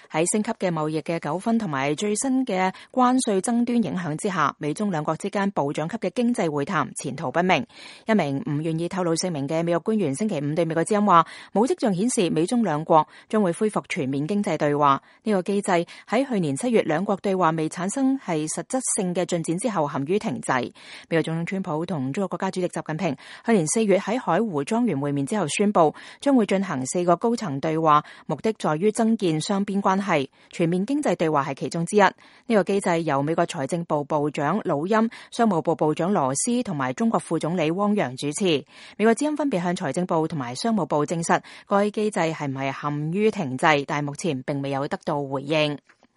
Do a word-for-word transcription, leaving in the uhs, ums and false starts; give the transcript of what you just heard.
喺升級嘅貿易嘅糾紛同埋最新嘅關稅爭端影響之下，美中兩國之間部長級嘅經濟會談前途不明。一名唔願意透露姓名嘅美國官員星期五對美國之音話，冇跡象顯示美中兩國將會恢復全面經濟對話。呢個機制喺去年七月兩國對話未產生係實質性嘅進展之後陷於停滯。美國總統川普同中國國家主席習近平去年四月喺海湖莊園會面之後宣布，將會進行四個高層對話，目的在於增建雙邊關係，全面經濟對話係其中之一。呢個機制由美國財政部部長魯欽、商務部部長羅斯同埋中國副總理汪洋主持。美國之音分別向財政部同埋商務部證實該機制係唔係陷於停滯，但係目前並未有得到回應。